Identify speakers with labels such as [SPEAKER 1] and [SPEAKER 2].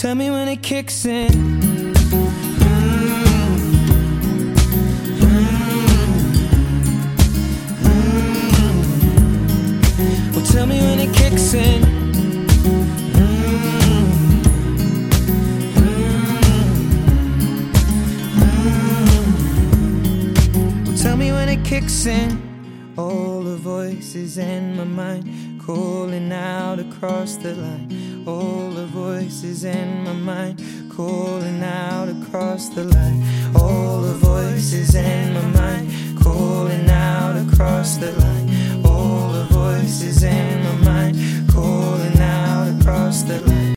[SPEAKER 1] Tell me when it kicks in. Well, tell me when it kicks in. Well, tell me when it kicks in. All the voices in my mind calling out across the line. All the voices in my mind calling out across the line. All the voices in my mind calling out across the line. All the voices in